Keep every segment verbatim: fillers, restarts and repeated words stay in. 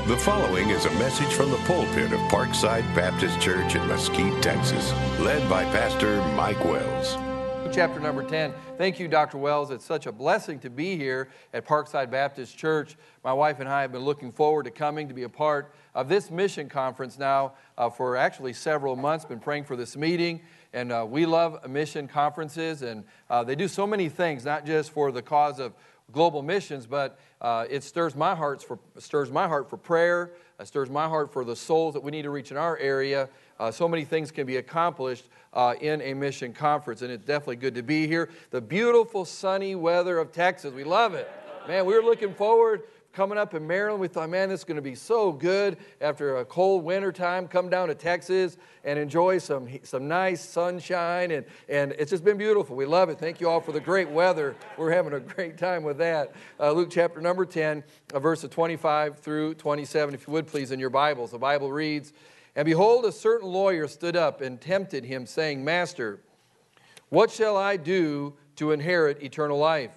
The following is a message from the pulpit of Parkside Baptist Church in Mesquite, Texas, led by Pastor Mike Wells. Chapter number ten. Thank you, Doctor Wells. It's such a blessing to be here at Parkside Baptist Church. My wife and I have been looking forward to coming to be a part of this mission conference now uh, for actually several months. Been praying for this meeting, and uh, we love mission conferences, and uh, they do so many things, not just for the cause of global missions, but uh, it stirs my heart for stirs my heart for prayer. It stirs my heart for the souls that we need to reach in our area. Uh, so many things can be accomplished uh, in a mission conference, and it's definitely good to be here. The beautiful sunny weather of Texas, we love it. Man, we were looking forward coming up in Maryland. We thought, man, this is going to be so good after a cold winter time. Come down to Texas and enjoy some some nice sunshine, and, and it's just been beautiful. We love it. Thank you all for the great weather. We're having a great time with that. Uh, Luke chapter number ten, uh, verses twenty-five through twenty-seven, if you would please, in your Bibles. The Bible reads, "And behold, a certain lawyer stood up and tempted him, saying, Master, what shall I do to inherit eternal life?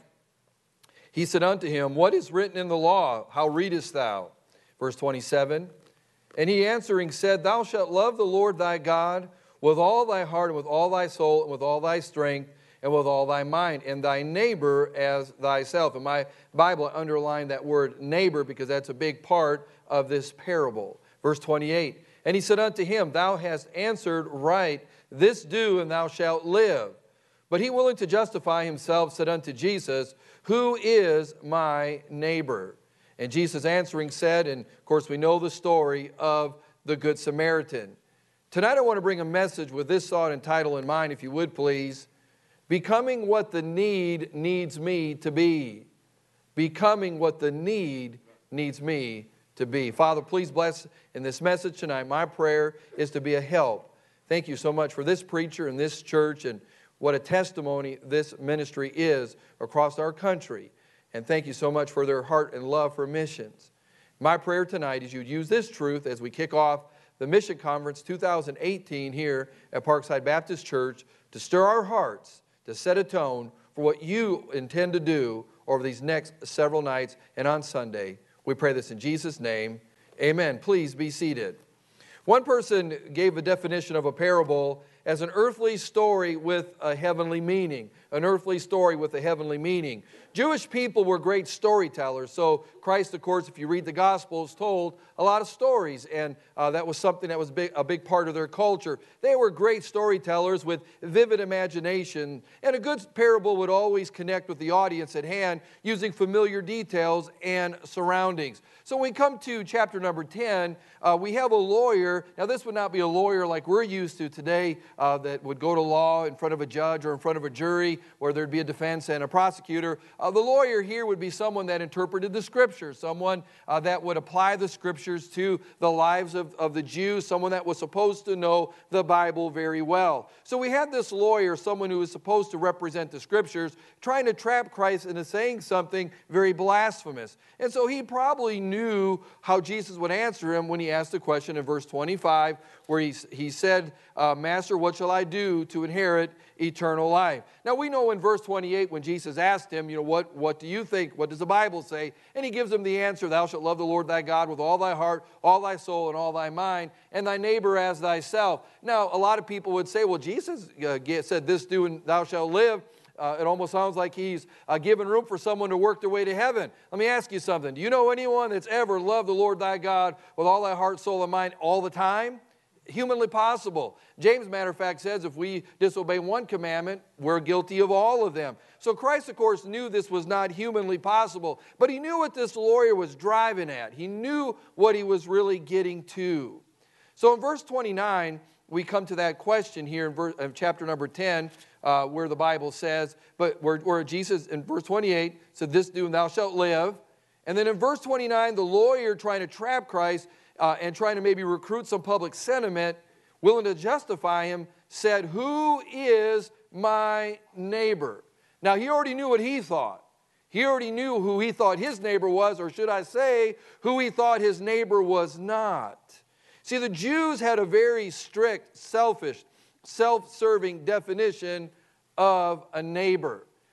He said unto him, What is written in the law? How readest thou? Verse twenty-seven, And he answering said, Thou shalt love the Lord thy God with all thy heart, and with all thy soul, and with all thy strength, and with all thy mind, and thy neighbor as thyself." In my Bible, I underline that word neighbor because that's a big part of this parable. Verse twenty-eight, And he said unto him, Thou hast answered right, this do, and thou shalt live. But he, willing to justify himself, said unto Jesus, Who is my neighbor? And Jesus answering said, and of course we know the story of the Good Samaritan. Tonight I want to bring a message with this thought and title in mind, if you would please. Becoming what the need needs me to be. Becoming what the need needs me to be. Father, please bless in this message tonight. My prayer is to be a help. Thank you so much for this preacher and this church, and what a testimony this ministry is across our country. And thank you so much for their heart and love for missions. My prayer tonight is you'd use this truth as we kick off the Mission Conference two thousand eighteen here at Parkside Baptist Church to stir our hearts, to set a tone for what you intend to do over these next several nights and on Sunday. We pray this in Jesus' name. Amen. Please be seated. One person gave a definition of a parable as an earthly story with a heavenly meaning. An earthly story with a heavenly meaning. Jewish people were great storytellers. So Christ, of course, if you read the Gospels, told a lot of stories. And uh, that was something that was big, a big part of their culture. They were great storytellers with vivid imagination. And a good parable would always connect with the audience at hand using familiar details and surroundings. So when we come to chapter number ten, uh, we have a lawyer. Now this would not be a lawyer like we're used to today uh, that would go to law in front of a judge or in front of a jury where there'd be a defense and a prosecutor. Uh, the lawyer here would be someone that interpreted the Scriptures, someone uh, that would apply the Scriptures to the lives of, of the Jews, someone that was supposed to know the Bible very well. So we had this lawyer, someone who was supposed to represent the Scriptures, trying to trap Christ into saying something very blasphemous. And so he probably knew how Jesus would answer him when he asked the question in verse twenty-five, where he, he said, uh, Master, what shall I do to inherit eternal life? Now we know in verse twenty-eight when Jesus asked him, you know, what, what do you think? What does the Bible say? And he gives him the answer, Thou shalt love the Lord thy God with all thy heart, all thy soul, and all thy mind, and thy neighbor as thyself. Now a lot of people would say, well, Jesus uh, said this do and thou shalt live. Uh, it almost sounds like he's uh, giving room for someone to work their way to heaven. Let me ask you something. Do you know anyone that's ever loved the Lord thy God with all thy heart, soul, and mind all the time? Humanly possible. James, matter of fact, says if we disobey one commandment, we're guilty of all of them. So Christ, of course, knew this was not humanly possible, but he knew what this lawyer was driving at. He knew what he was really getting to. So in verse twenty-nine, we come to that question here in, verse, in chapter number ten, uh, where the Bible says, but where, where Jesus in verse twenty-eight said, This do and thou shalt live. And then in verse twenty-nine, the lawyer trying to trap Christ uh, and trying to maybe recruit some public sentiment, willing to justify him, said, Who is my neighbor? Now he already knew what he thought. He already knew who he thought his neighbor was, or should I say, who he thought his neighbor was not. See, the Jews had a very strict, selfish, self-serving definition of a neighbor.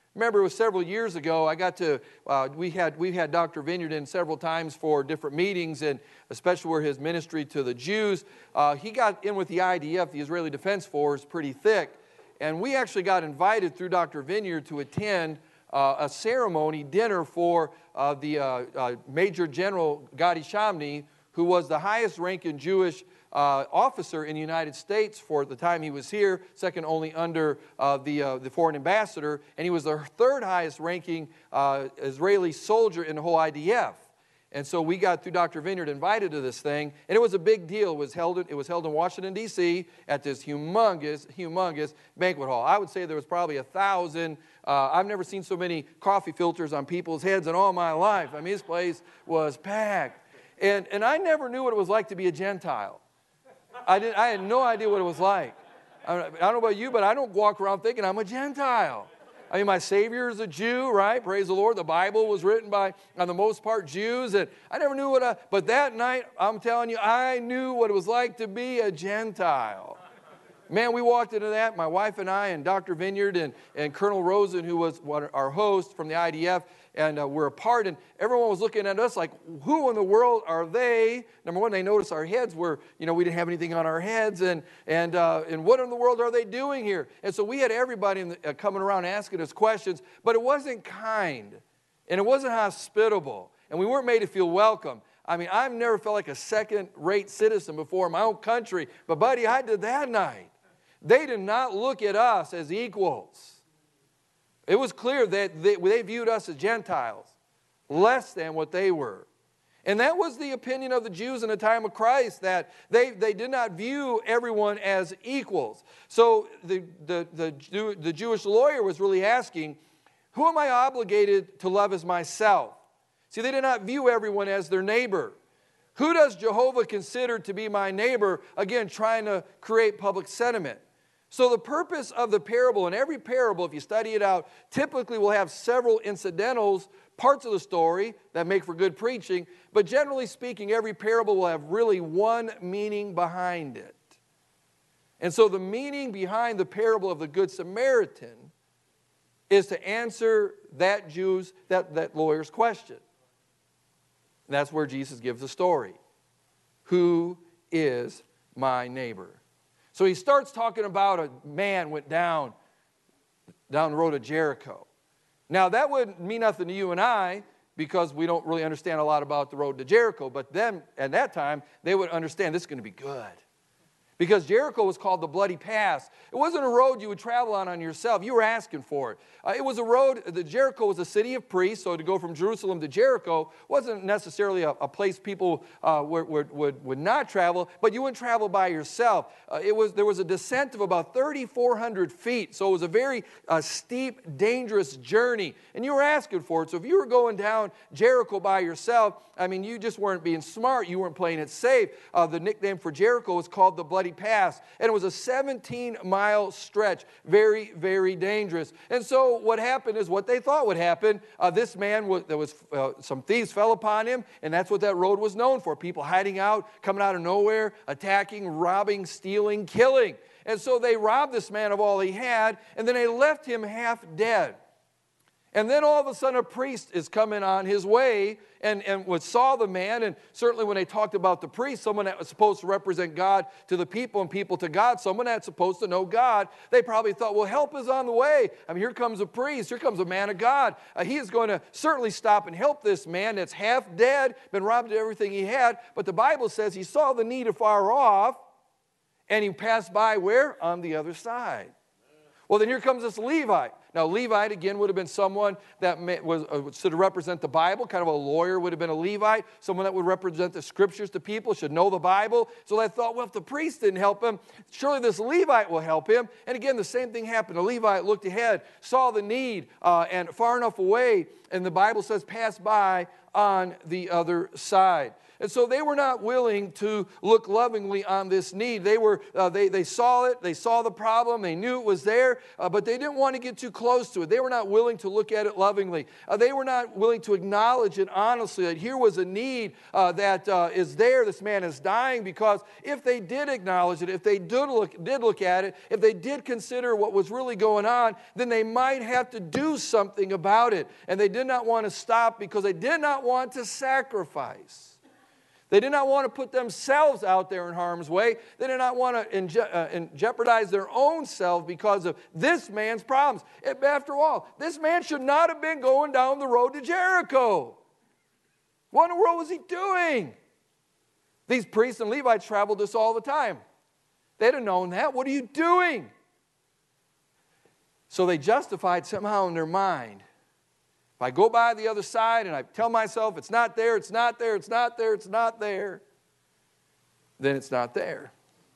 Remember, it was several years ago, I got to, uh, we had we had Doctor Vineyard in several times for different meetings, and especially where his ministry to the Jews. Uh, he got in with the I D F, the Israeli Defense Force, pretty thick. And we actually got invited through Doctor Vineyard to attend uh, a ceremony, dinner for uh, the uh, uh, Major General Gadi Shamni, who was the highest ranking Jewish Uh, officer in the United States for the time he was here, second only under uh, the, uh, the foreign ambassador, and he was the third highest ranking uh, Israeli soldier in the whole I D F. And so we got, through Doctor Vineyard, invited to this thing, and it was a big deal. It was held, it was held in Washington, D C at this humongous, humongous banquet hall. I would say there was probably a thousand. Uh, I've never seen so many coffee filters on people's heads in all my life. I mean, this place was packed. And, and I never knew what it was like to be a Gentile. I, didn't, I had no idea what it was like. I don't know about you, but I don't walk around thinking I'm a Gentile. I mean, my Savior is a Jew, right? Praise the Lord. The Bible was written by, on the most part, Jews. And I never knew what I, but that night, I'm telling you, I knew what it was like to be a Gentile. Man, we walked into that, my wife and I and Doctor Vineyard and, and Colonel Rosen, who was our host from the I D F, and uh, we're apart, and everyone was looking at us like, who in the world are they? Number one, they noticed our heads were, you know, we didn't have anything on our heads, and and uh, and what in the world are they doing here? And so we had everybody in the, uh, coming around asking us questions, but it wasn't kind, and it wasn't hospitable, and we weren't made to feel welcome. I mean, I've never felt like a second-rate citizen before in my own country, but buddy, I did that night. They did not look at us as equals. It was clear that they, they viewed us as Gentiles, less than what they were. And that was the opinion of the Jews in the time of Christ, that they, they did not view everyone as equals. So the, the, the, the Jewish lawyer was really asking, who am I obligated to love as myself? See, they did not view everyone as their neighbor. Who does Jehovah consider to be my neighbor? Again, trying to create public sentiment. So the purpose of the parable, and every parable, if you study it out, typically will have several incidentals, parts of the story that make for good preaching, but generally speaking, every parable will have really one meaning behind it. And so the meaning behind the parable of the Good Samaritan is to answer that Jew's, that, that lawyer's question. And that's where Jesus gives the story. Who is my neighbor? So he starts talking about a man went down, down the road of Jericho. Now that wouldn't mean nothing to you and I because we don't really understand a lot about the road to Jericho. But then at that time, they would understand this is going to be good. Because Jericho was called the Bloody Pass. It wasn't a road you would travel on on yourself. You were asking for it. Uh, it was a road, the Jericho was a city of priests, so to go from Jerusalem to Jericho wasn't necessarily a, a place people uh, would, would, would, would not travel, but you wouldn't travel by yourself. Uh, it was, there was a descent of about thirty-four hundred feet, so it was a very uh, steep, dangerous journey, and you were asking for it. So if you were going down Jericho by yourself, I mean, you just weren't being smart. You weren't playing it safe. Uh, the nickname for Jericho was called the Bloody Pass, and it was a seventeen mile stretch, very, very dangerous. And so what happened is what they thought would happen. Uh, this man, was, there was uh, some thieves fell upon him, and that's what that road was known for. People hiding out, coming out of nowhere, attacking, robbing, stealing, killing. And so they robbed this man of all he had, and then they left him half dead. And then all of a sudden a priest is coming on his way and, and saw the man, and certainly when they talked about the priest, someone that was supposed to represent God to the people and people to God, someone that's supposed to know God, they probably thought, well, help is on the way. I mean, here comes a priest, here comes a man of God. Uh, he is going to certainly stop and help this man that's half dead, been robbed of everything he had, but the Bible says he saw the need afar off, and he passed by where? On the other side. Well, then here comes this Levite. Now, Levite, again, would have been someone that may, was uh, should represent the Bible. Kind of a lawyer would have been a Levite. Someone that would represent the Scriptures to people, should know the Bible. So they thought, well, if the priest didn't help him, surely this Levite will help him. And again, the same thing happened. The Levite looked ahead, saw the need, uh, and far enough away, and the Bible says, passed by on the other side. And so they were not willing to look lovingly on this need. They were, uh, they, they saw it, they saw the problem, they knew it was there, uh, but they didn't want to get too close to it. They were not willing to look at it lovingly. Uh, they were not willing to acknowledge it honestly, that here was a need uh, that uh, is there. This man is dying, because if they did acknowledge it, if they did look, did look at it, if they did consider what was really going on, then they might have to do something about it. And they did not want to stop because they did not want to sacrifice. They did not want to put themselves out there in harm's way. They did not want to inje- uh, in jeopardize their own self because of this man's problems. It, after all, this man should not have been going down the road to Jericho. What in the world was he doing? These priests and Levites traveled this all the time. They'd have known that. What are you doing? So they justified somehow in their mind. If I go by the other side and I tell myself it's not there, it's not there, it's not there, it's not there, then it's not there.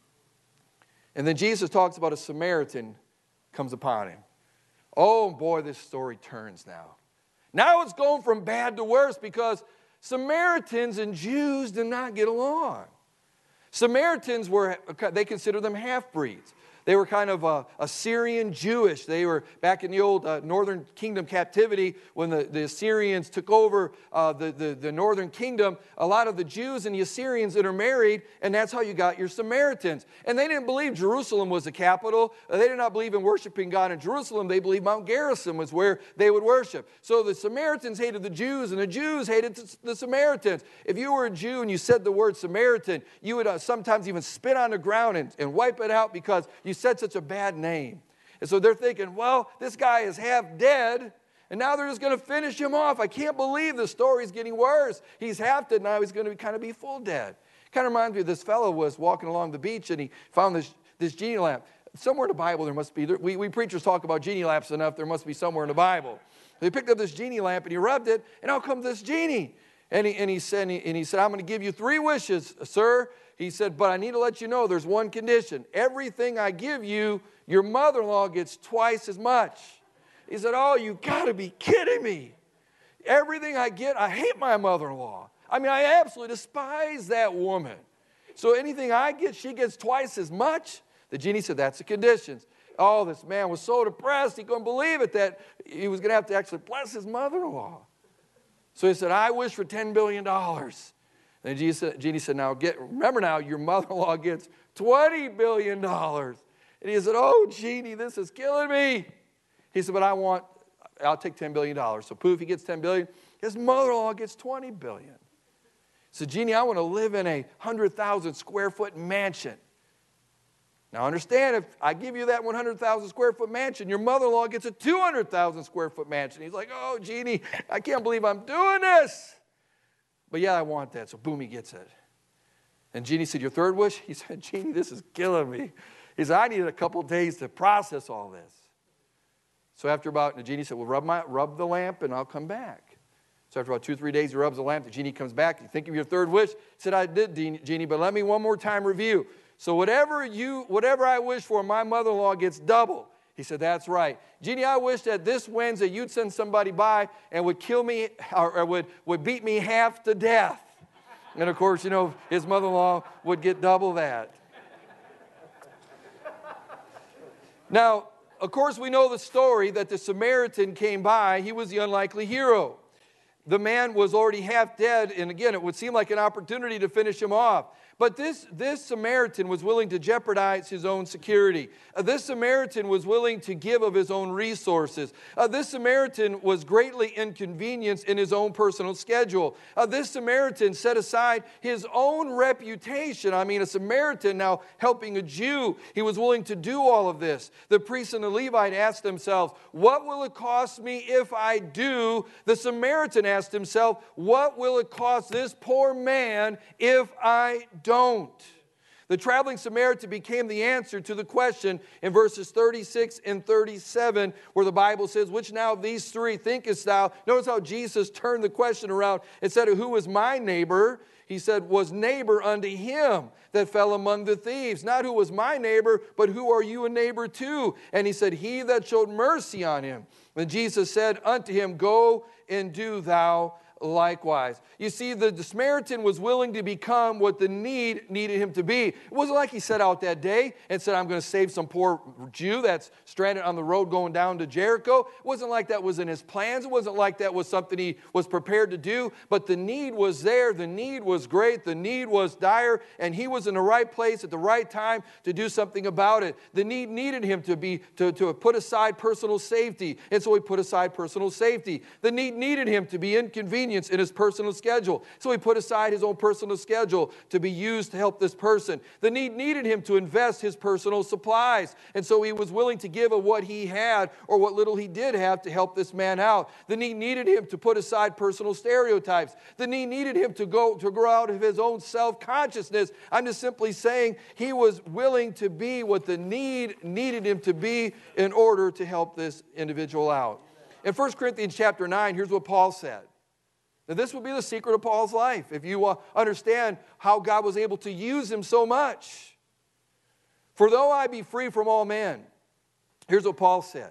And then Jesus talks about a Samaritan comes upon him. Oh boy, this story turns now. Now it's going from bad to worse, because Samaritans and Jews did not get along. Samaritans were, they considered them half-breeds. They were kind of uh, Assyrian Jewish. They were back in the old uh, northern kingdom captivity when the, the Assyrians took over uh, the, the, the northern kingdom. A lot of the Jews and the Assyrians intermarried, and that's how you got your Samaritans. And they didn't believe Jerusalem was the capital. They did not believe in worshiping God in Jerusalem. They believed Mount Gerizim was where they would worship. So the Samaritans hated the Jews, and the Jews hated the Samaritans. If you were a Jew and you said the word Samaritan, you would uh, sometimes even spit on the ground and, and wipe it out, because you said such a bad name. And so they're thinking, well, this guy is half dead, and now they're just going to finish him off. I can't believe the story's getting worse. He's half dead, now he's going to kind of be full dead. Kind of reminds me of this fellow was walking along the beach, and he found this, this genie lamp. Somewhere in the Bible there must be, we, we preachers talk about genie lamps enough, there must be somewhere in the Bible. He picked up this genie lamp and he rubbed it, and out comes this genie. And he, and he said, and he, and he said, I'm going to give you three wishes, sir. He said, but I need to let you know there's one condition. Everything I give you, your mother-in-law gets twice as much. He said, oh, you got to be kidding me. Everything I get, I hate my mother-in-law. I mean, I absolutely despise that woman. So anything I get, she gets twice as much. The genie said, that's the conditions. Oh, this man was so depressed, he couldn't believe it, that he was going to have to actually bless his mother-in-law. So he said, I wish for ten billion dollars. And the genie said, now get, remember now, your mother-in-law gets twenty billion dollars. And he said, oh, genie, this is killing me. He said, but I want, I'll take ten billion dollars. So poof, he gets ten billion dollars. His mother-in-law gets twenty billion dollars. So genie, I want to live in a one hundred thousand square foot mansion. Now understand, if I give you that one hundred thousand square foot mansion, your mother-in-law gets a two hundred thousand square foot mansion. He's like, oh, genie, I can't believe I'm doing this. But yeah, I want that. So boom, he gets it. And genie said, your third wish? He said, genie, this is killing me. He said, I needed a couple days to process all this. So after about, the genie said, well, rub, my, rub the lamp and I'll come back. So after about two, three days, he rubs the lamp. The genie comes back. You think of your third wish? He said, I did, genie, but let me one more time review. So whatever you, whatever I wish for, my mother-in-law gets double. He said, that's right. Genie, I wish that this Wednesday you'd send somebody by and would kill me, or, or would, would beat me half to death. And of course, you know, his mother-in-law would get double that. Now, of course, we know the story that the Samaritan came by. He was the unlikely hero. The man was already half dead, and again, it would seem like an opportunity to finish him off. But this, this Samaritan was willing to jeopardize his own security. Uh, this Samaritan was willing to give of his own resources. Uh, this Samaritan was greatly inconvenienced in his own personal schedule. Uh, this Samaritan set aside his own reputation. I mean, a Samaritan now helping a Jew. He was willing to do all of this. The priest and the Levite asked themselves, what will it cost me if I do? The Samaritan asked himself, what will it cost this poor man if I do? Don't. The traveling Samaritan became the answer to the question in verses thirty-six and thirty-seven, where the Bible says, which now of these three thinkest thou? Notice how Jesus turned the question around and said, who was my neighbor? He said, was neighbor unto him that fell among the thieves. Not who was my neighbor, but who are you a neighbor to? And he said, he that showed mercy on him. Then Jesus said unto him, go and do thou likewise. You see, the, the Samaritan was willing to become what the need needed him to be. It wasn't like he set out that day and said, I'm going to save some poor Jew that's stranded on the road going down to Jericho. It wasn't like that was in his plans. It wasn't like that was something he was prepared to do. But the need was there. The need was great. The need was dire. And he was in the right place at the right time to do something about it. The need needed him to be to, to put aside personal safety. And so he put aside personal safety. The need needed him to be inconvenienced in his personal schedule. So he put aside his own personal schedule to be used to help this person. The need needed him to invest his personal supplies. And so he was willing to give of what he had or what little he did have to help this man out. The need needed him to put aside personal stereotypes. The need needed him to go to grow out of his own self-consciousness. I'm just simply saying he was willing to be what the need needed him to be in order to help this individual out. In First Corinthians chapter nine, here's what Paul said. Now, this will be the secret of Paul's life, if you uh, understand how God was able to use him so much. For though I be free from all men, here's what Paul said.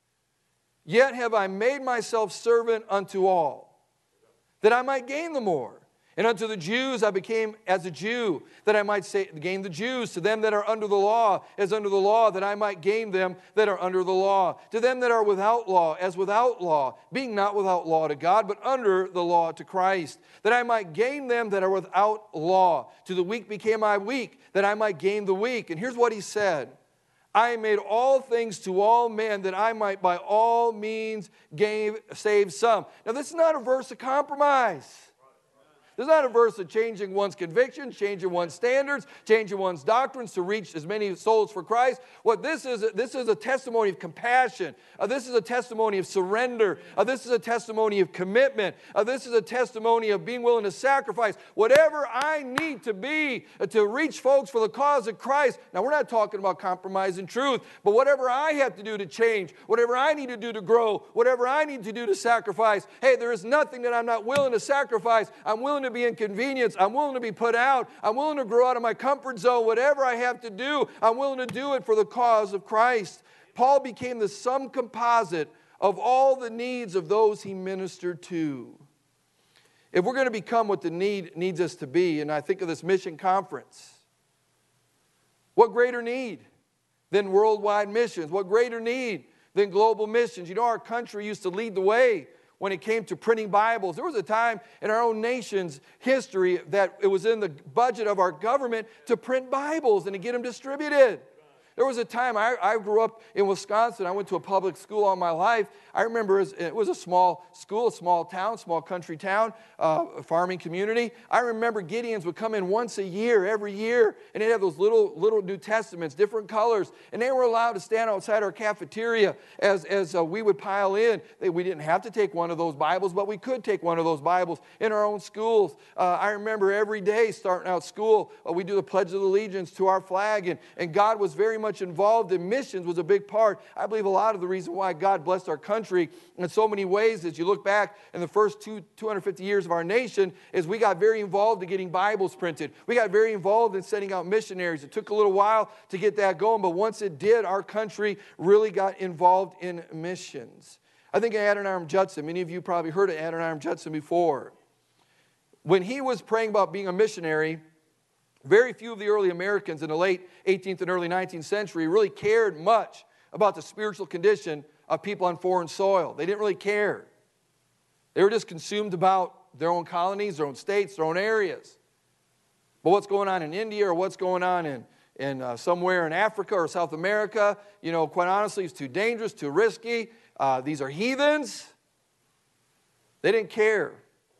Yet have I made myself servant unto all, that I might gain the more. And unto the Jews I became as a Jew, that I might say, gain the Jews. To them that are under the law, as under the law, that I might gain them that are under the law. To them that are without law, as without law, being not without law to God, but under the law to Christ. That I might gain them that are without law. To the weak became I weak, that I might gain the weak. And here's what he said. I made all things to all men, that I might by all means gain, save some. Now this is not a verse of compromise. This is not a verse of changing one's convictions, changing one's standards, changing one's doctrines to reach as many souls for Christ. What this is, this is a testimony of compassion. Uh, this is a testimony of surrender. Uh, this is a testimony of commitment. Uh, this is a testimony of being willing to sacrifice whatever I need to be uh, to reach folks for the cause of Christ. Now, we're not talking about compromising truth, but whatever I have to do to change, whatever I need to do to grow, whatever I need to do to sacrifice, hey, there is nothing that I'm not willing to sacrifice. I'm willing to be inconvenienced. I'm willing to be put out. I'm willing to grow out of my comfort zone. Whatever I have to do, I'm willing to do it for the cause of Christ. Paul became the sum composite of all the needs of those he ministered to. If we're going to become what the need needs us to be, and I think of this mission conference, what greater need than worldwide missions? What greater need than global missions? You know, our country used to lead the way when it came to printing Bibles. There was a time in our own nation's history that it was in the budget of our government to print Bibles and to get them distributed. There was a time, I, I grew up in Wisconsin. I went to a public school all my life. I remember it was a small school, a small town, small country town, uh, a farming community. I remember Gideons would come in once a year, every year, and they'd have those little little New Testaments, different colors, and they were allowed to stand outside our cafeteria as, as uh, we would pile in. They, we didn't have to take one of those Bibles, but we could take one of those Bibles in our own schools. Uh, I remember every day starting out school, uh, we do the Pledge of Allegiance to our flag, and, and God was very much involved in missions, was a big part. I believe a lot of the reason why God blessed our country in so many ways, as you look back in the first two, two hundred fifty years of our nation, is we got very involved in getting Bibles printed. We got very involved in sending out missionaries. It took a little while to get that going, but once it did, our country really got involved in missions. I think of Adoniram Judson. Many of you probably heard of Adoniram Judson before. When he was praying about being a missionary, very few of the early Americans in the late eighteenth and early nineteenth century really cared much about the spiritual condition of people on foreign soil. They didn't really care. They were just consumed about their own colonies, their own states, their own areas. But what's going on in India or what's going on in, in uh, somewhere in Africa or South America, you know, quite honestly, it's too dangerous, too risky. Uh, these are heathens. They didn't care.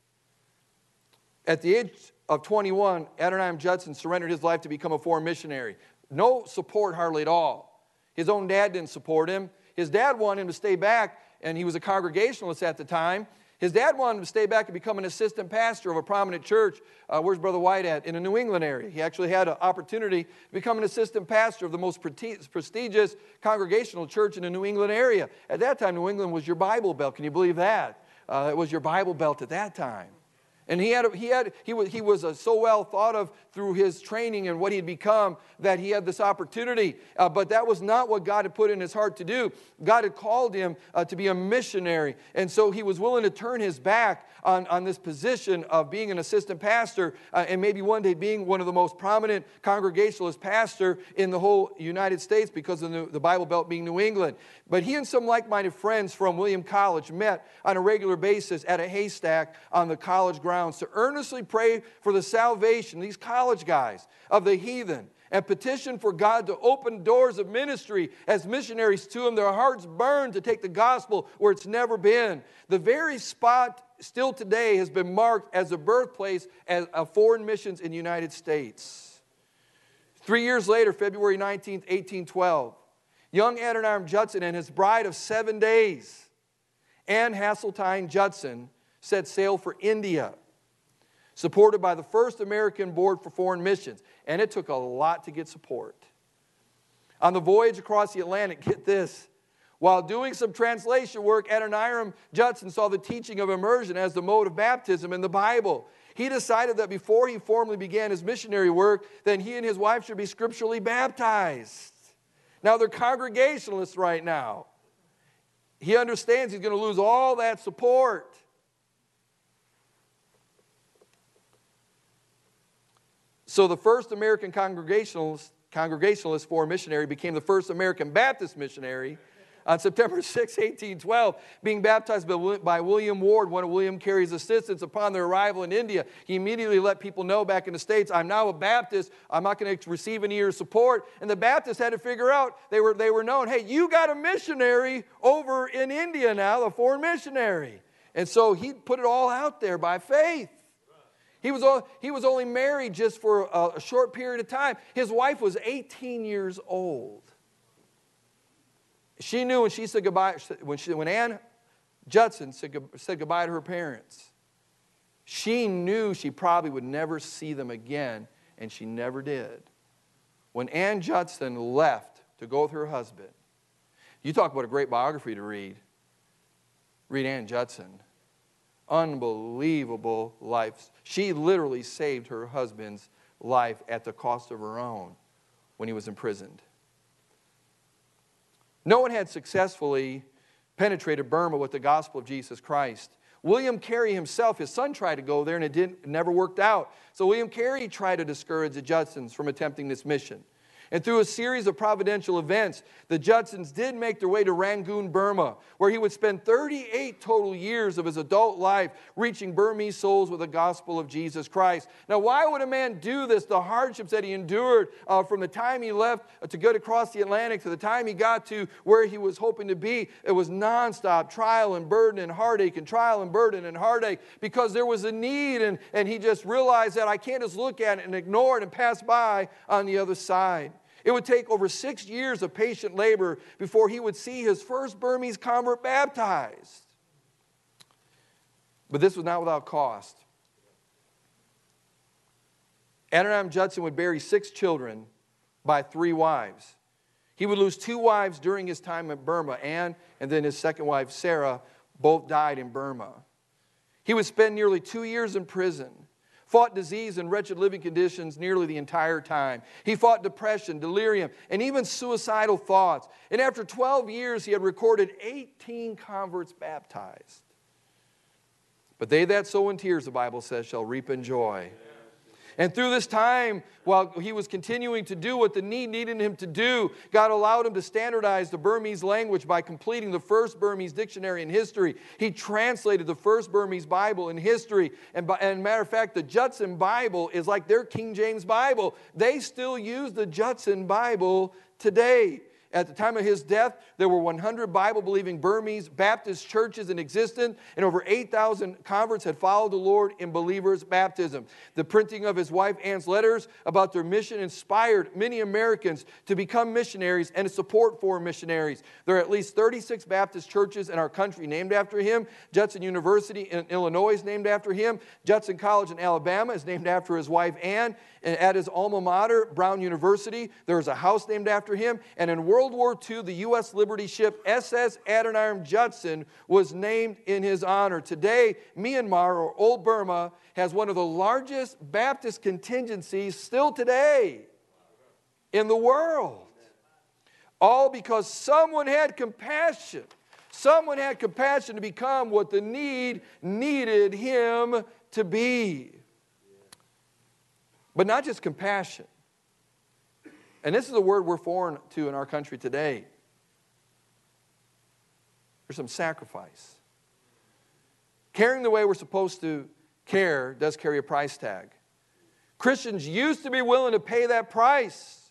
At the age of twenty-one, Adoniram Judson surrendered his life to become a foreign missionary. No support hardly at all. His own dad didn't support him. His dad wanted him to stay back, and he was a Congregationalist at the time. His dad wanted him to stay back and become an assistant pastor of a prominent church. Uh, where's Brother White at? In the New England area. He actually had an opportunity to become an assistant pastor of the most prestigious Congregational church in the New England area. At that time, New England was your Bible Belt. Can you believe that? Uh, it was your Bible Belt at that time. And he had, he had, he was, he was uh, so well thought of through his training and what he had become that he had this opportunity. Uh, but that was not what God had put in his heart to do. God had called him uh, to be a missionary. And so he was willing to turn his back on, on this position of being an assistant pastor uh, and maybe one day being one of the most prominent Congregationalist pastor in the whole United States because of the, the Bible Belt being New England. But he and some like-minded friends from William College met on a regular basis at a haystack on the college grounds to earnestly pray for the salvation, these college guys, of the heathen, and petition for God to open doors of ministry as missionaries to them. Their hearts burned to take the gospel where it's never been. The very spot still today has been marked as the birthplace of foreign missions in the United States. Three years later, February nineteenth, eighteen twelve, young Adoniram Judson and his bride of seven days, Anne Hasseltine Judson, set sail for India, supported by the First American Board for Foreign Missions. And it took a lot to get support. On the voyage across the Atlantic, get this, while doing some translation work, Adoniram Judson saw the teaching of immersion as the mode of baptism in the Bible. He decided that before he formally began his missionary work, then he and his wife should be scripturally baptized. Now, they're Congregationalists right now. He understands he's going to lose all that support. So the first American Congregationalist, Congregationalist foreign missionary became the first American Baptist missionary on September sixth, eighteen twelve, being baptized by William Ward, one of William Carey's assistants. Upon their arrival in India, he immediately let people know back in the States, I'm now a Baptist, I'm not going to receive any of your support. And the Baptists had to figure out, they were, they were known, hey, you got a missionary over in India now, a foreign missionary. And so he put it all out there by faith. He was, all, he was only married just for a, a short period of time. His wife was eighteen years old. She knew when she said goodbye, when, she, when Anne Judson said, said goodbye to her parents, she knew she probably would never see them again, and she never did. When Anne Judson left to go with her husband, you talk about a great biography to read. Read Anne Judson. Unbelievable life. She literally saved her husband's life at the cost of her own when he was imprisoned. No one had successfully penetrated Burma with the gospel of Jesus Christ. William Carey himself, his son, tried to go there and it, didn't, it never worked out. So William Carey tried to discourage the Judsons from attempting this mission. And through a series of providential events, the Judsons did make their way to Rangoon, Burma, where he would spend thirty-eight total years of his adult life reaching Burmese souls with the gospel of Jesus Christ. Now, why would a man do this? The hardships that he endured uh, from the time he left to get across the Atlantic to the time he got to where he was hoping to be, it was nonstop trial and burden and heartache and trial and burden and heartache because there was a need, and, and he just realized that I can't just look at it and ignore it and pass by on the other side. It would take over six years of patient labor before he would see his first Burmese convert baptized. But this was not without cost. Adoniram Judson would bury six children by three wives. He would lose two wives during his time in Burma, Anne and then his second wife, Sarah, both died in Burma. He would spend nearly two years in prison. Fought disease and wretched living conditions nearly the entire time. He fought depression, delirium, and even suicidal thoughts. And after twelve years, he had recorded eighteen converts baptized. But they that sow in tears, the Bible says, shall reap in joy. And through this time, while he was continuing to do what the need needed him to do, God allowed him to standardize the Burmese language by completing the first Burmese dictionary in history. He translated the first Burmese Bible in history. And, by, and matter of fact, the Judson Bible is like their King James Bible. They still use the Judson Bible today. At the time of his death, there were one hundred Bible-believing Burmese Baptist churches in existence, and over eight thousand converts had followed the Lord in believers' baptism. The printing of his wife Anne's letters about their mission inspired many Americans to become missionaries and to support foreign missionaries. There are at least thirty-six Baptist churches in our country named after him. Judson University in Illinois is named after him. Judson College in Alabama is named after his wife Anne. And at his alma mater, Brown University, there is a house named after him. And in World World War Two, the U S Liberty ship S S Adoniram Judson was named in his honor. Today, Myanmar, or Old Burma, has one of the largest Baptist contingencies still today in the world. All because someone had compassion. Someone had compassion to become what the need needed him to be. But not just compassion. And this is a word we're foreign to in our country today. There's some sacrifice. Caring the way we're supposed to care does carry a price tag. Christians used to be willing to pay that price.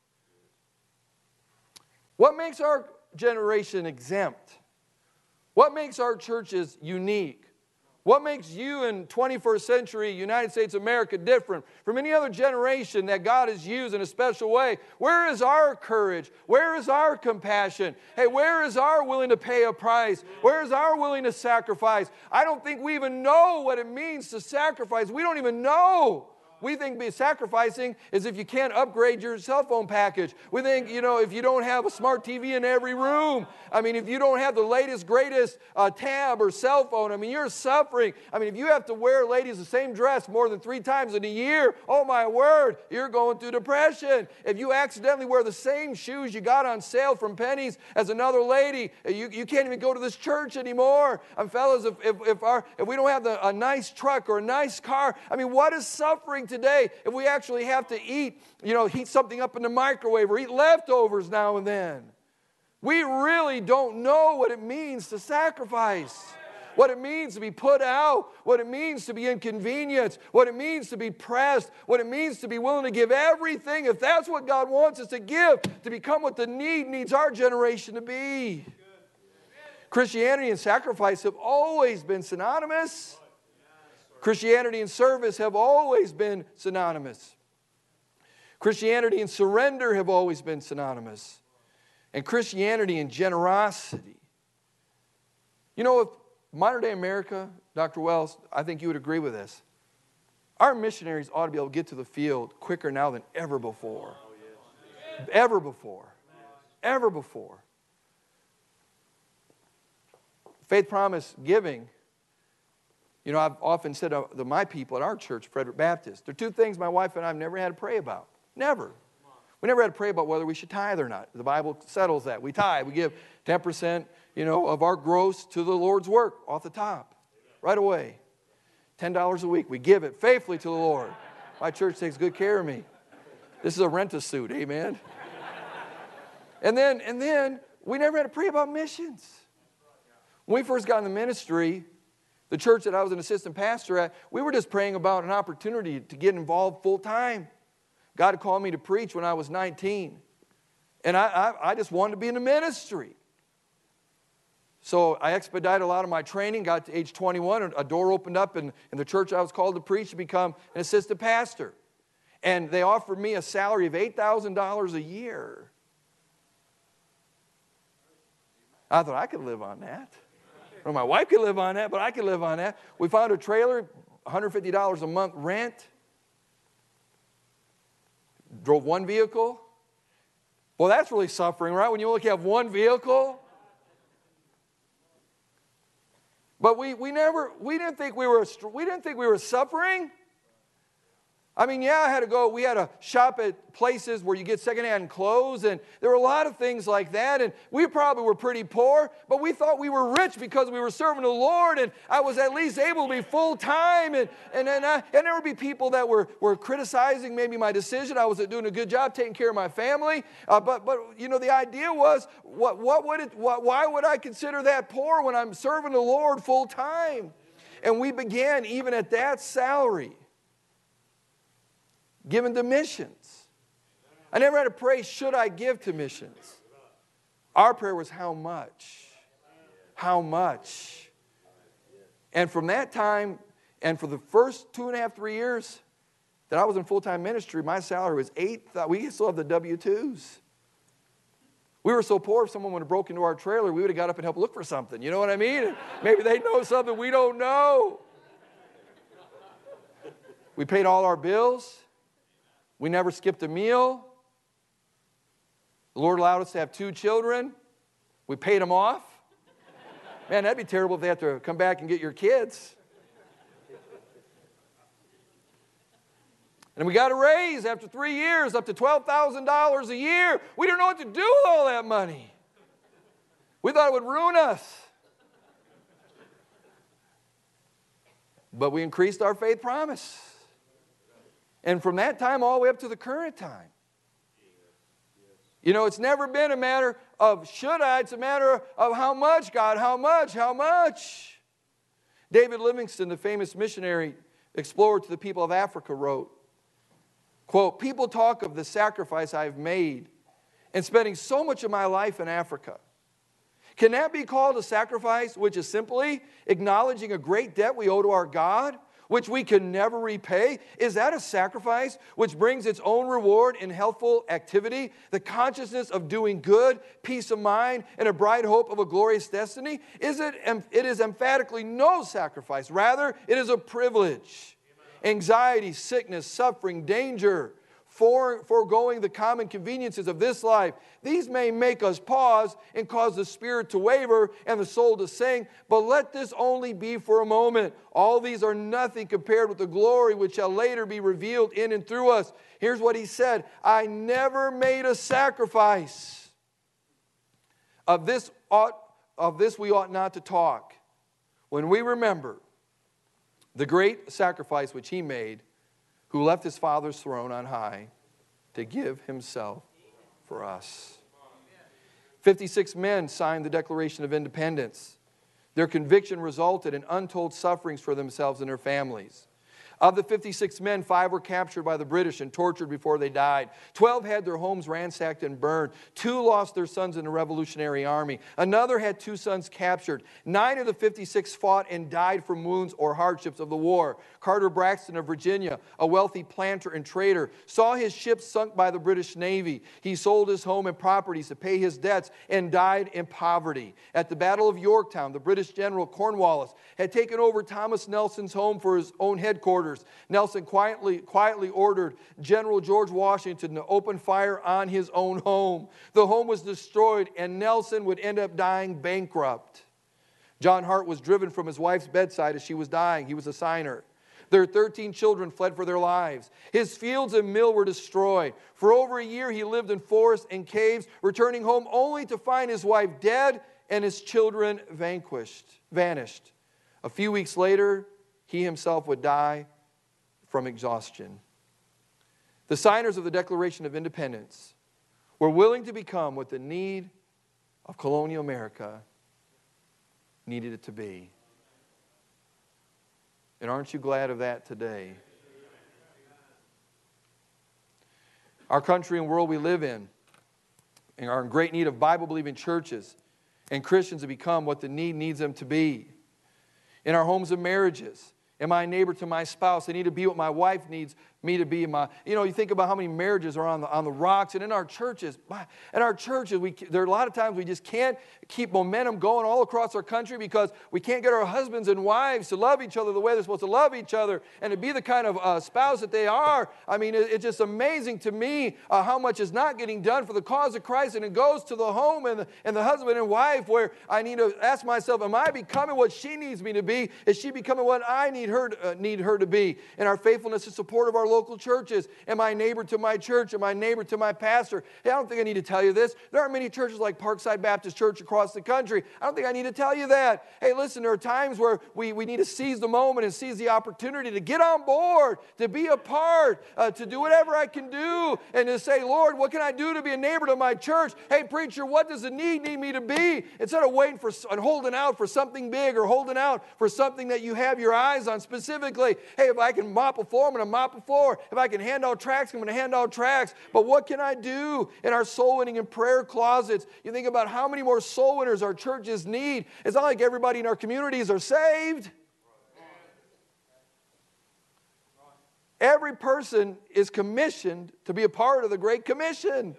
What makes our generation exempt? What makes our churches unique? What makes you in twenty-first century United States of America different from any other generation that God has used in a special way? Where is our courage? Where is our compassion? Hey, where is our willing to pay a price? Where is our willing to sacrifice? I don't think we even know what it means to sacrifice. We don't even know. We think be sacrificing is if you can't upgrade your cell phone package. We think, you know, if you don't have a smart T V in every room. I mean, if you don't have the latest, greatest uh, tab or cell phone, I mean, you're suffering. I mean, if you have to wear, ladies, the same dress more than three times in a year, oh my word, you're going through depression. If you accidentally wear the same shoes you got on sale from Penny's as another lady, you, you can't even go to this church anymore. And fellas, if, if, if, our, if we don't have the, a nice truck or a nice car, I mean, what is suffering today if we actually have to eat, you know, heat something up in the microwave or eat leftovers now and then? We really don't know what it means to sacrifice, what it means to be put out, what it means to be inconvenienced, what it means to be pressed, what it means to be willing to give everything, if that's what God wants us to give, to become what the need needs our generation to be. Christianity and sacrifice have always been synonymous. Christianity and service have always been synonymous. Christianity and surrender have always been synonymous. And Christianity and generosity. You know, if modern day America, Doctor Wells, I think you would agree with this. Our missionaries ought to be able to get to the field quicker now than ever before. Ever before. Ever before. Faith Promise Giving. You know, I've often said to my people at our church, Frederick Baptist, there are two things my wife and I have never had to pray about. Never. We never had to pray about whether we should tithe or not. The Bible settles that. We tithe. We give ten percent, you know, of our gross to the Lord's work off the top, right away. ten dollars a week. We give it faithfully to the Lord. My church takes good care of me. This is a rent-a-suit, amen? And then, and then we never had to pray about missions. When we first got in the ministry, the church that I was an assistant pastor at, we were just praying about an opportunity to get involved full time. God called me to preach when I was nineteen. And I, I, I just wanted to be in the ministry. So I expedited a lot of my training, got to age twenty-one, and a door opened up in, in the church I was called to preach to become an assistant pastor. And they offered me a salary of eight thousand dollars a year. I thought I could live on that. Well, my wife could live on that, but I could live on that. We found a trailer, one hundred fifty dollars a month rent. Drove one vehicle. Well, that's really suffering, right? When you only have one vehicle. But we, we never, we didn't think we were, we didn't think we were suffering. I mean, yeah, I had to go, we had to shop at places where you get secondhand clothes, and there were a lot of things like that, and we probably were pretty poor, but we thought we were rich because we were serving the Lord, and I was at least able to be full-time, and and and, I, and there would be people that were, were criticizing maybe my decision. I wasn't doing a good job taking care of my family, uh, but, but, you know, the idea was, what, what would it, what, why would I consider that poor when I'm serving the Lord full-time? And we began, even at that salary, given to missions. I never had to pray, should I give to missions? Our prayer was, how much? How much? And from that time, and for the first two and a half, three years that I was in full-time ministry, my salary was eight. We still have the W two's. We were so poor, if someone would have broken into our trailer, we would have got up and helped look for something. You know what I mean? Maybe they know something we don't know. We paid all our bills. We never skipped a meal. The Lord allowed us to have two children. We paid them off. Man, that'd be terrible if they have to come back and get your kids. And we got a raise after three years, up to twelve thousand dollars a year. We didn't know what to do with all that money. We thought it would ruin us. But we increased our faith promise. And from that time all the way up to the current time. You know, it's never been a matter of should I, it's a matter of how much, God, how much, how much. David Livingstone, the famous missionary explorer to the people of Africa, wrote, quote, people talk of the sacrifice I've made in spending so much of my life in Africa. Can that be called a sacrifice, which is simply acknowledging a great debt we owe to our God, which we can never repay? Is that a sacrifice which brings its own reward in healthful activity, the consciousness of doing good, peace of mind, and a bright hope of a glorious destiny? Is it, it is emphatically no sacrifice. Rather, it is a privilege. Anxiety, sickness, suffering, danger, for, foregoing the common conveniences of this life. These may make us pause and cause the spirit to waver and the soul to sing, but let this only be for a moment. All these are nothing compared with the glory which shall later be revealed in and through us. Here's what he said, I never made a sacrifice. Of this, ought, of this we ought not to talk. When we remember the great sacrifice which he made, who left his Father's throne on high to give himself for us. fifty-six men signed the Declaration of Independence. Their conviction resulted in untold sufferings for themselves and their families. Of the fifty-six men, five were captured by the British and tortured before they died. Twelve had their homes ransacked and burned. Two lost their sons in the Revolutionary Army. Another had two sons captured. Nine of the fifty-six fought and died from wounds or hardships of the war. Carter Braxton of Virginia, a wealthy planter and trader, saw his ship sunk by the British Navy. He sold his home and properties to pay his debts and died in poverty. At the Battle of Yorktown, the British general Cornwallis had taken over Thomas Nelson's home for his own headquarters. Nelson quietly, quietly ordered General George Washington to open fire on his own home. The home was destroyed, and Nelson would end up dying bankrupt. John Hart was driven from his wife's bedside as she was dying. He was a signer. Their thirteen children fled for their lives. His fields and mill were destroyed. For over a year he lived in forests and caves, returning home only to find his wife dead and his children vanquished, vanished. A few weeks later, he himself would die from exhaustion. The signers of the Declaration of Independence were willing to become what the need of colonial America needed it to be. And aren't you glad of that today? Our country and world we live in are in great need of Bible-believing churches and Christians to become what the need needs them to be. In our homes and marriages, am I a neighbor to my spouse? I need to be what my wife needs me to be. In my, you know, you think about how many marriages are on the, on the rocks. And in our churches, in our churches, we, there are a lot of times we just can't keep momentum going all across our country because we can't get our husbands and wives to love each other the way they're supposed to love each other and to be the kind of uh, spouse that they are. I mean, it, it's just amazing to me uh, how much is not getting done for the cause of Christ. And it goes to the home and the, and the husband and wife where I need to ask myself, am I becoming what she needs me to be? Is she becoming what I need her to, uh, need her to be? In our faithfulness and support of our local churches, am I neighbor to my church? Am I neighbor to my pastor? Hey, I don't think I need to tell you this. There aren't many churches like Parkside Baptist Church across the country. I don't think I need to tell you that. Hey, listen, there are times where we, we need to seize the moment and seize the opportunity to get on board, to be a part, uh, to do whatever I can do, and to say, Lord, what can I do to be a neighbor to my church? Hey, preacher, what does the need need me to be? Instead of waiting for and holding out for something big or holding out for something that you have your eyes on specifically. Hey, if I can mop a floor, I'm going to mop a floor. If I can hand out tracts, I'm going to hand out tracts. But what can I do in our soul winning and prayer closets? You think about how many more soul winners our churches need. It's not like everybody in our communities are saved. Every person is commissioned to be a part of the Great Commission.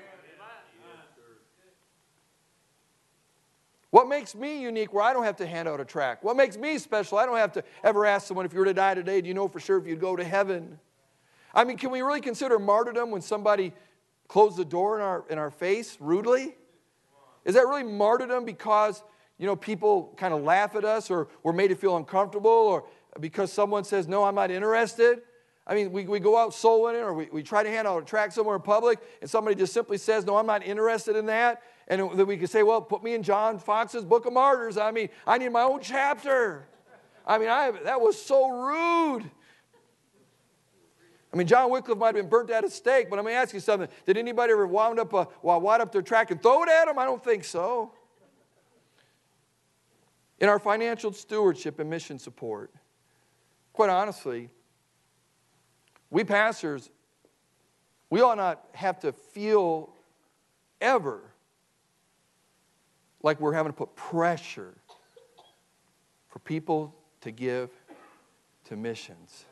What makes me unique where I don't have to hand out a tract? What makes me special? I don't have to ever ask someone, if you were to die today, do you know for sure if you'd go to heaven? I mean, can we really consider martyrdom when somebody close the door in our, in our face rudely? Is that really martyrdom because, you know, people kind of laugh at us or we're made to feel uncomfortable or because someone says, no, I'm not interested? I mean, we, we go out soul winning or we, we try to hand out a tract somewhere in public and somebody just simply says, no, I'm not interested in that. And then we can say, well, put me in John Fox's Book of Martyrs. I mean, I need my own chapter. I mean, I, that was so rude. I mean, John Wycliffe might have been burnt at a stake, but let me ask you something. Did anybody ever wound up, a, wind up their tract and throw it at him? I don't think so. In our financial stewardship and mission support, quite honestly, we pastors, we ought not have to feel ever like we're having to put pressure for people to give to missions.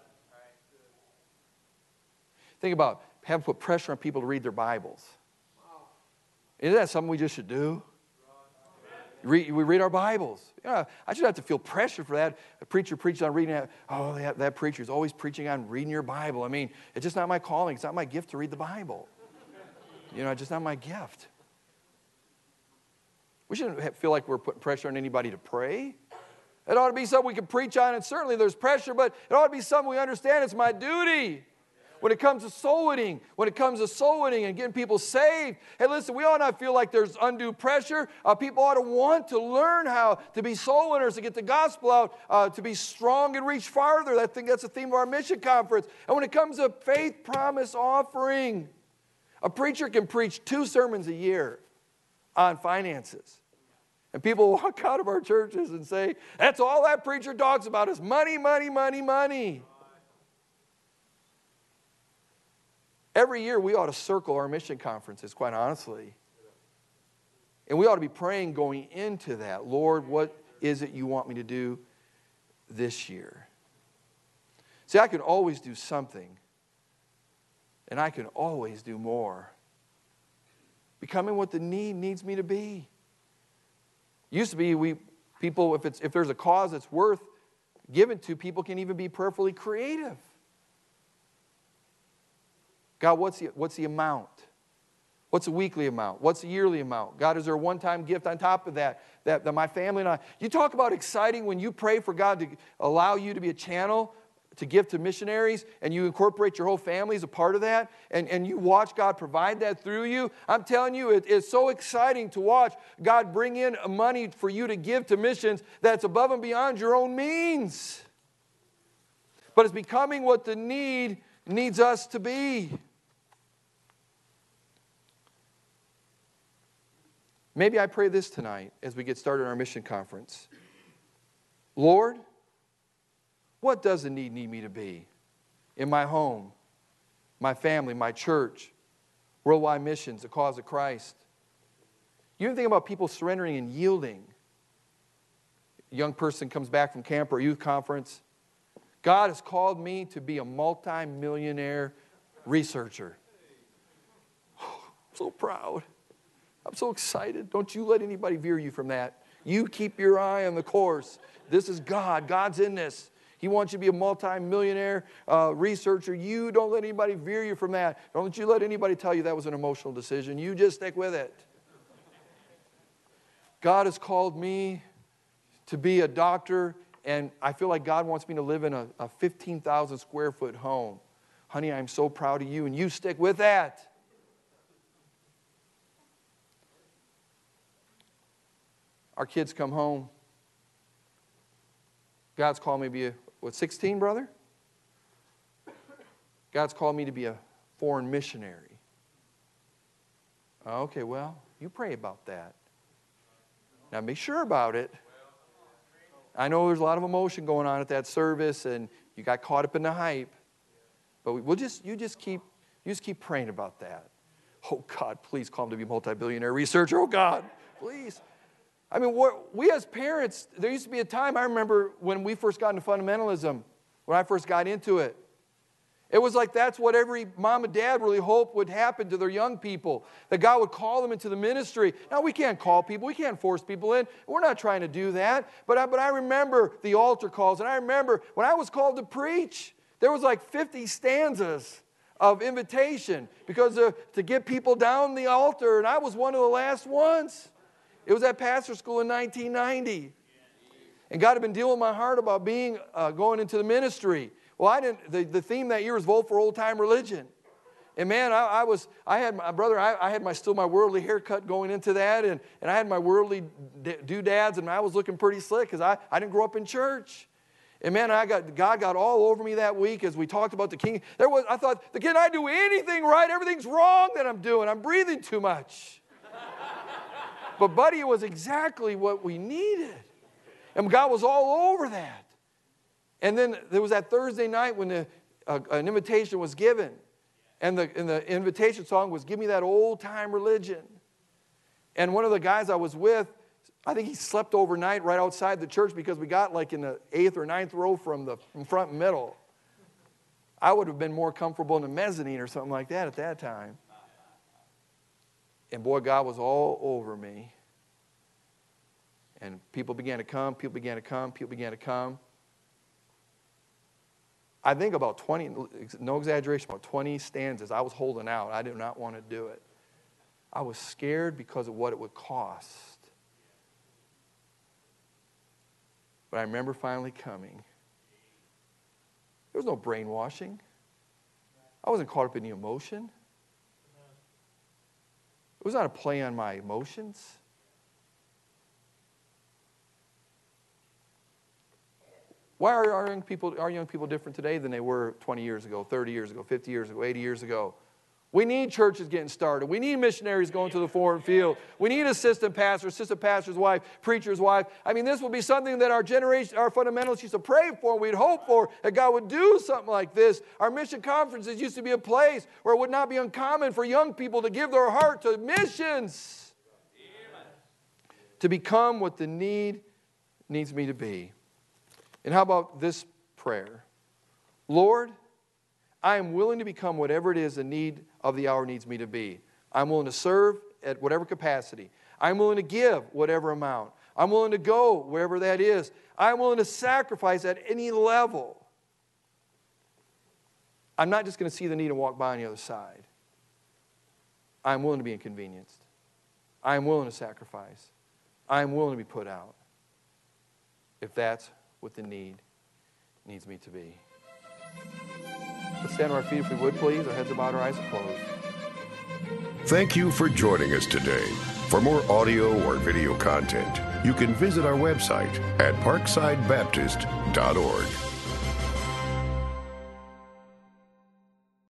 Think about having to put pressure on people to read their Bibles. Isn't that something we just should do? We read our Bibles. You know, I should have to feel pressure for that. A preacher preaches on reading that. Oh, that, that preacher is always preaching on reading your Bible. I mean, it's just not my calling. It's not my gift to read the Bible. You know, it's just not my gift. We shouldn't have, feel like we're putting pressure on anybody to pray. It ought to be something we can preach on, and certainly there's pressure, but it ought to be something we understand it's my duty. When it comes to soul winning, when it comes to soul winning and getting people saved, hey, listen, we ought not feel like there's undue pressure. Uh, people ought to want to learn how to be soul winners, to get the gospel out, uh, to be strong and reach farther. I think that's the theme of our mission conference. And when it comes to faith promise offering, a preacher can preach two sermons a year on finances. And people walk out of our churches and say, that's all that preacher talks about is money, money, money, money. Every year we ought to circle our mission conferences, quite honestly. And we ought to be praying going into that. Lord, what is it you want me to do this year? See, I can always do something. And I can always do more. Becoming what the need needs me to be. Used to be, we people, if it's if there's a cause that's worth giving to, people can even be prayerfully creative. God, what's the, what's the amount? What's the weekly amount? What's the yearly amount? God, is there a one-time gift on top of that, that that my family and I... You talk about exciting when you pray for God to allow you to be a channel to give to missionaries, and you incorporate your whole family as a part of that, and, and you watch God provide that through you. I'm telling you, it, it's so exciting to watch God bring in money for you to give to missions that's above and beyond your own means. But it's becoming what the need needs us to be. Maybe I pray this tonight as we get started on our mission conference. Lord, what does the need need me to be? In my home, my family, my church, worldwide missions, the cause of Christ. You even think about people surrendering and yielding. A young person comes back from camp or youth conference. God has called me to be a multi-millionaire researcher. Oh, I'm so proud. I'm so excited. Don't you let anybody veer you from that. You keep your eye on the course. This is God. God's in this. He wants you to be a multi-millionaire uh, researcher. You don't let anybody veer you from that. Don't you let anybody tell you that was an emotional decision. You just stick with it. God has called me to be a doctor, and I feel like God wants me to live in a, a fifteen thousand square foot home. Honey, I'm so proud of you, and you stick with that. Our kids come home. God's called me to be a, what, sixteen, brother? God's called me to be a foreign missionary. Okay, well, you pray about that. Now, be sure about it. I know there's a lot of emotion going on at that service, and you got caught up in the hype. But we'll just, you just keep, you just keep praying about that. Oh, God, please call him to be a multi-billionaire researcher. Oh, God, please. I mean, we as parents, there used to be a time, I remember when we first got into fundamentalism, when I first got into it. It was like that's what every mom and dad really hoped would happen to their young people, that God would call them into the ministry. Now, we can't call people. We can't force people in. We're not trying to do that. But I, but I remember the altar calls, and I remember when I was called to preach, there was like fifty stanzas of invitation because uh, to get people down the altar, and I was one of the last ones. It was at pastor school in nineteen ninety. And God had been dealing with my heart about being, uh, going into the ministry. Well, I didn't, the, the theme that year was Vote for Old Time Religion. And man, I, I was, I had my brother, I, I had my, still my worldly haircut going into that, and, and I had my worldly doodads, and I was looking pretty slick because I, I didn't grow up in church. And man, I got, God got all over me that week as we talked about the king. There was, I thought, can I do anything right? Everything's wrong that I'm doing. I'm breathing too much. But buddy, it was exactly what we needed. And God was all over that. And then there was that Thursday night when the, uh, an invitation was given. And the, and the invitation song was, "Give Me That Old Time Religion." And one of the guys I was with, I think he slept overnight right outside the church because we got like in the eighth or ninth row from the from front and middle. I would have been more comfortable in the mezzanine or something like that at that time. And boy, God was all over me. And people began to come, people began to come, people began to come. I think about twenty, no exaggeration, about twenty stanzas. I was holding out. I did not want to do it. I was scared because of what it would cost. But I remember finally coming. There was no brainwashing. I wasn't caught up in the emotion. It was not a play on my emotions. Why are our young people, our young people different today than they were twenty years ago, thirty years ago, fifty years ago, eighty years ago? We need churches getting started. We need missionaries going to the foreign field. We need assistant pastors, assistant pastor's wife, preacher's wife. I mean, this would be something that our generation, our fundamentalists used to pray for. We'd hope for that God would do something like this. Our mission conferences used to be a place where it would not be uncommon for young people to give their heart to missions. Amen. To become what the need needs me to be. And how about this prayer? Lord, I am willing to become whatever it is the need of the hour needs me to be. I'm willing to serve at whatever capacity. I'm willing to give whatever amount. I'm willing to go wherever that is. I'm willing to sacrifice at any level. I'm not just going to see the need and walk by on the other side. I'm willing to be inconvenienced. I'm willing to sacrifice. I'm willing to be put out. If that's what the need needs me to be. Let's stand on our feet if we would, please. Our heads are bowed, our eyes are closed. Thank you for joining us today. For more audio or video content, you can visit our website at parkside baptist dot org.